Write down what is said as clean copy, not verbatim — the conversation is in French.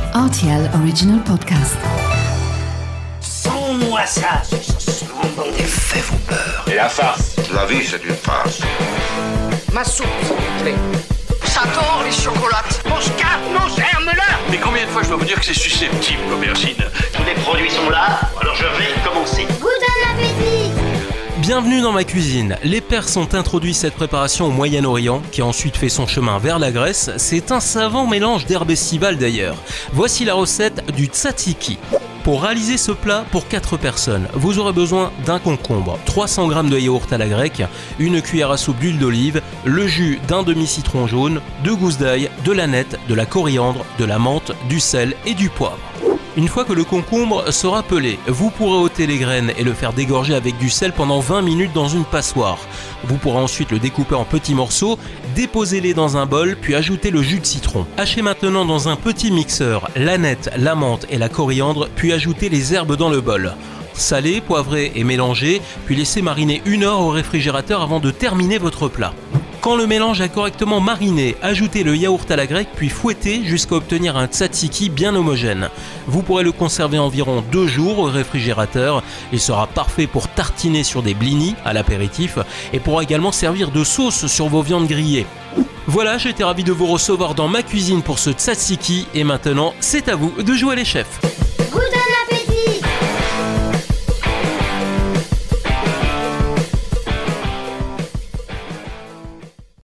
RTL Original Podcast. Sans-moi ça, c'est bon. Les faits vont peur. Et la farce? La vie, c'est une farce. Ma soupe, s'il vous plaît. J'adore les chocolates. Mon scarpe, mon germe-là. Mais combien de fois je dois vous dire que c'est susceptible, l'aubergine? Tous les produits sont là, alors je vais commencer. Bon appétit! Bienvenue dans ma cuisine. Les Perses ont introduit cette préparation au Moyen-Orient, qui a ensuite fait son chemin vers la Grèce. C'est un savant mélange d'herbes estivales d'ailleurs. Voici la recette du tzatziki. Pour réaliser ce plat pour 4 personnes, vous aurez besoin d'un concombre, 300 g de yaourt à la grecque, une cuillère à soupe d'huile d'olive, le jus d'un demi-citron jaune, 2 gousses d'ail, de l'aneth, de la coriandre, de la menthe, du sel et du poivre. Une fois que le concombre sera pelé, vous pourrez ôter les graines et le faire dégorger avec du sel pendant 20 minutes dans une passoire. Vous pourrez ensuite le découper en petits morceaux, déposez-les dans un bol, puis ajoutez le jus de citron. Hachez maintenant dans un petit mixeur l'aneth, la menthe et la coriandre, puis ajoutez les herbes dans le bol. Salez, poivrez et mélangez, puis laissez mariner 1 heure au réfrigérateur avant de terminer votre plat. Quand le mélange a correctement mariné, ajoutez le yaourt à la grecque puis fouettez jusqu'à obtenir un tzatziki bien homogène. Vous pourrez le conserver environ 2 jours au réfrigérateur. Il sera parfait pour tartiner sur des blinis à l'apéritif et pourra également servir de sauce sur vos viandes grillées. Voilà, j'étais ravi de vous recevoir dans ma cuisine pour ce tzatziki et maintenant c'est à vous de jouer les chefs.